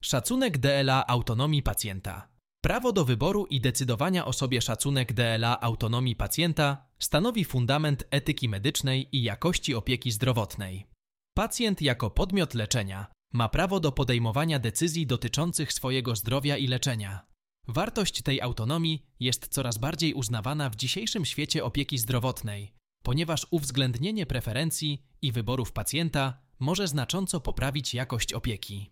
Szacunek DLA autonomii pacjenta. Prawo do wyboru i decydowania o sobie. Szacunek DLA autonomii pacjenta stanowi fundament etyki medycznej i jakości opieki zdrowotnej. Pacjent jako podmiot leczenia ma prawo do podejmowania decyzji dotyczących swojego zdrowia i leczenia. Wartość tej autonomii jest coraz bardziej uznawana w dzisiejszym świecie opieki zdrowotnej, ponieważ uwzględnienie preferencji i wyborów pacjenta może znacząco poprawić jakość opieki.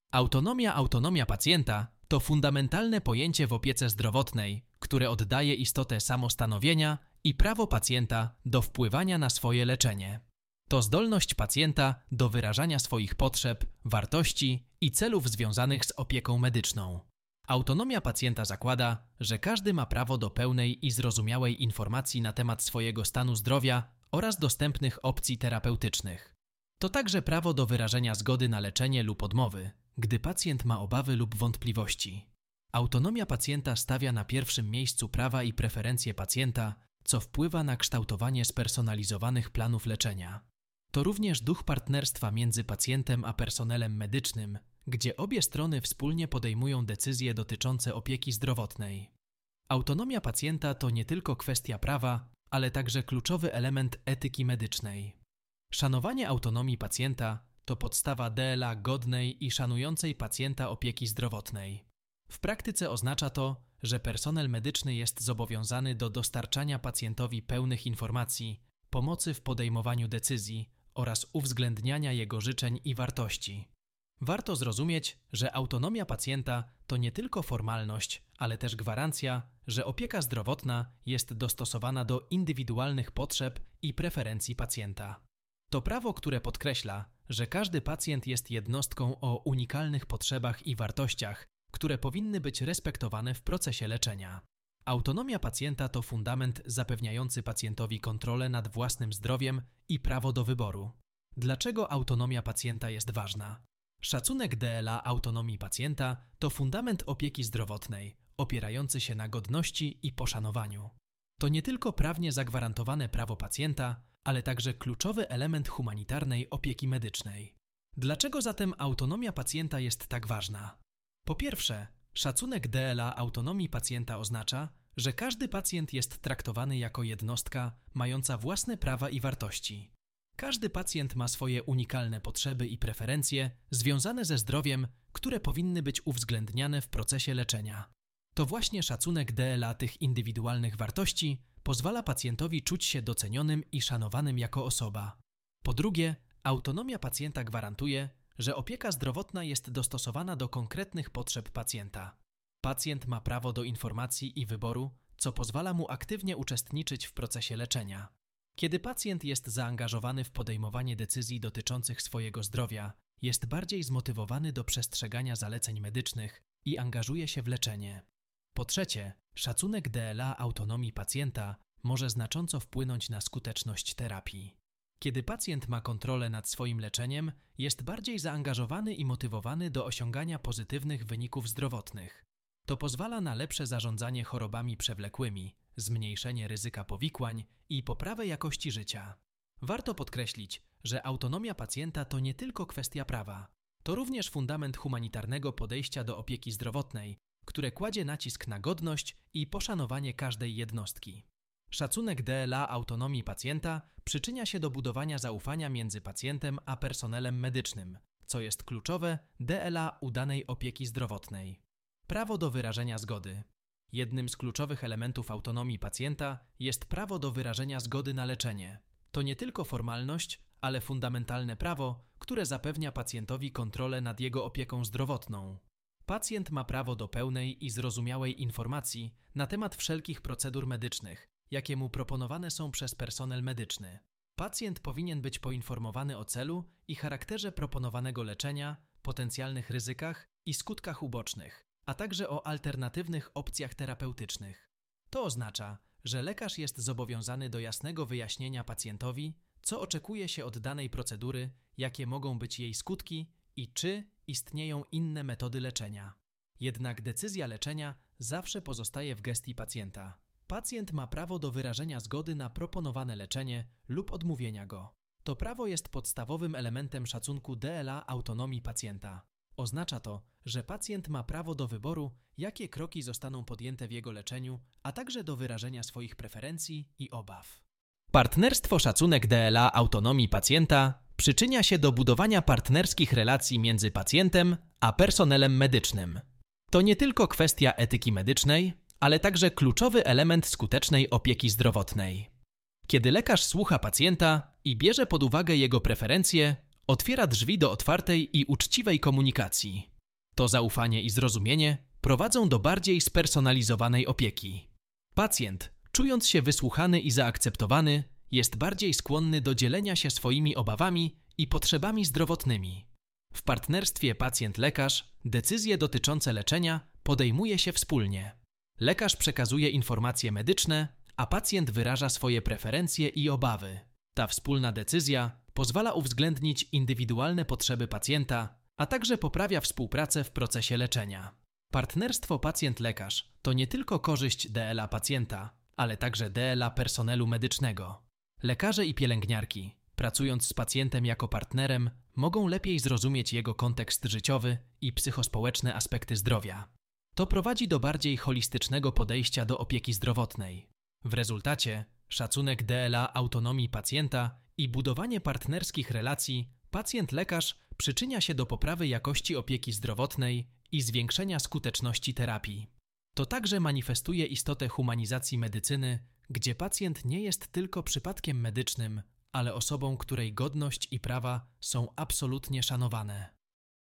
Autonomia pacjenta to fundamentalne pojęcie w opiece zdrowotnej, które oddaje istotę samostanowienia i prawo pacjenta do wpływania na swoje leczenie. To zdolność pacjenta do wyrażania swoich potrzeb, wartości i celów związanych z opieką medyczną. Autonomia pacjenta zakłada, że każdy ma prawo do pełnej i zrozumiałej informacji na temat swojego stanu zdrowia oraz dostępnych opcji terapeutycznych. To także prawo do wyrażenia zgody na leczenie lub odmowy, gdy pacjent ma obawy lub wątpliwości. Autonomia pacjenta stawia na pierwszym miejscu prawa i preferencje pacjenta, co wpływa na kształtowanie spersonalizowanych planów leczenia. To również duch partnerstwa między pacjentem a personelem medycznym, gdzie obie strony wspólnie podejmują decyzje dotyczące opieki zdrowotnej. Autonomia pacjenta to nie tylko kwestia prawa, ale także kluczowy element etyki medycznej. Szanowanie autonomii pacjenta to podstawa DLA godnej i szanującej pacjenta opieki zdrowotnej. W praktyce oznacza to, że personel medyczny jest zobowiązany do dostarczania pacjentowi pełnych informacji, pomocy w podejmowaniu decyzji oraz uwzględniania jego życzeń i wartości. Warto zrozumieć, że autonomia pacjenta to nie tylko formalność, ale też gwarancja, że opieka zdrowotna jest dostosowana do indywidualnych potrzeb i preferencji pacjenta. To prawo, które podkreśla, że każdy pacjent jest jednostką o unikalnych potrzebach i wartościach, które powinny być respektowane w procesie leczenia. Autonomia pacjenta to fundament zapewniający pacjentowi kontrolę nad własnym zdrowiem i prawo do wyboru. Dlaczego autonomia pacjenta jest ważna? Szacunek DLA autonomii pacjenta to fundament opieki zdrowotnej, opierający się na godności i poszanowaniu. To nie tylko prawnie zagwarantowane prawo pacjenta, ale także kluczowy element humanitarnej opieki medycznej. Dlaczego zatem autonomia pacjenta jest tak ważna? Po pierwsze, szacunek DLA autonomii pacjenta oznacza, że każdy pacjent jest traktowany jako jednostka mająca własne prawa i wartości. Każdy pacjent ma swoje unikalne potrzeby i preferencje związane ze zdrowiem, które powinny być uwzględniane w procesie leczenia. To właśnie szacunek DLA tych indywidualnych wartości pozwala pacjentowi czuć się docenionym i szanowanym jako osoba. Po drugie, autonomia pacjenta gwarantuje, że opieka zdrowotna jest dostosowana do konkretnych potrzeb pacjenta. Pacjent ma prawo do informacji i wyboru, co pozwala mu aktywnie uczestniczyć w procesie leczenia. Kiedy pacjent jest zaangażowany w podejmowanie decyzji dotyczących swojego zdrowia, jest bardziej zmotywowany do przestrzegania zaleceń medycznych i angażuje się w leczenie. Po trzecie, szacunek DLA autonomii pacjenta może znacząco wpłynąć na skuteczność terapii. Kiedy pacjent ma kontrolę nad swoim leczeniem, jest bardziej zaangażowany i motywowany do osiągania pozytywnych wyników zdrowotnych. To pozwala na lepsze zarządzanie chorobami przewlekłymi, zmniejszenie ryzyka powikłań i poprawę jakości życia. Warto podkreślić, że autonomia pacjenta to nie tylko kwestia prawa. To również fundament humanitarnego podejścia do opieki zdrowotnej, które kładzie nacisk na godność i poszanowanie każdej jednostki. Szacunek DLA autonomii pacjenta przyczynia się do budowania zaufania między pacjentem a personelem medycznym, co jest kluczowe DLA udanej opieki zdrowotnej. Prawo do wyrażenia zgody. Jednym z kluczowych elementów autonomii pacjenta jest prawo do wyrażenia zgody na leczenie. To nie tylko formalność, ale fundamentalne prawo, które zapewnia pacjentowi kontrolę nad jego opieką zdrowotną. Pacjent ma prawo do pełnej i zrozumiałej informacji na temat wszelkich procedur medycznych, jakie mu proponowane są przez personel medyczny. Pacjent powinien być poinformowany o celu i charakterze proponowanego leczenia, potencjalnych ryzykach i skutkach ubocznych, a także o alternatywnych opcjach terapeutycznych. To oznacza, że lekarz jest zobowiązany do jasnego wyjaśnienia pacjentowi, co oczekuje się od danej procedury, jakie mogą być jej skutki i czy istnieją inne metody leczenia. Jednak decyzja leczenia zawsze pozostaje w gestii pacjenta. Pacjent ma prawo do wyrażenia zgody na proponowane leczenie lub odmówienia go. To prawo jest podstawowym elementem szacunku DLA autonomii pacjenta. Oznacza to, że pacjent ma prawo do wyboru, jakie kroki zostaną podjęte w jego leczeniu, a także do wyrażenia swoich preferencji i obaw. Partnerstwo Szacunek DLA Autonomii Pacjenta przyczynia się do budowania partnerskich relacji między pacjentem a personelem medycznym. To nie tylko kwestia etyki medycznej, ale także kluczowy element skutecznej opieki zdrowotnej. Kiedy lekarz słucha pacjenta i bierze pod uwagę jego preferencje, otwiera drzwi do otwartej i uczciwej komunikacji. To zaufanie i zrozumienie prowadzą do bardziej spersonalizowanej opieki. Pacjent, czując się wysłuchany i zaakceptowany, jest bardziej skłonny do dzielenia się swoimi obawami i potrzebami zdrowotnymi. W partnerstwie pacjent-lekarz decyzje dotyczące leczenia podejmuje się wspólnie. Lekarz przekazuje informacje medyczne, a pacjent wyraża swoje preferencje i obawy. Ta wspólna decyzja pozwala uwzględnić indywidualne potrzeby pacjenta, a także poprawia współpracę w procesie leczenia. Partnerstwo pacjent-lekarz to nie tylko korzyść DLA pacjenta, ale także DLA personelu medycznego. Lekarze i pielęgniarki, pracując z pacjentem jako partnerem, mogą lepiej zrozumieć jego kontekst życiowy i psychospołeczne aspekty zdrowia. To prowadzi do bardziej holistycznego podejścia do opieki zdrowotnej. W rezultacie szacunek DLA autonomii pacjenta i budowanie partnerskich relacji pacjent-lekarz przyczynia się do poprawy jakości opieki zdrowotnej i zwiększenia skuteczności terapii. To także manifestuje istotę humanizacji medycyny, gdzie pacjent nie jest tylko przypadkiem medycznym, ale osobą, której godność i prawa są absolutnie szanowane.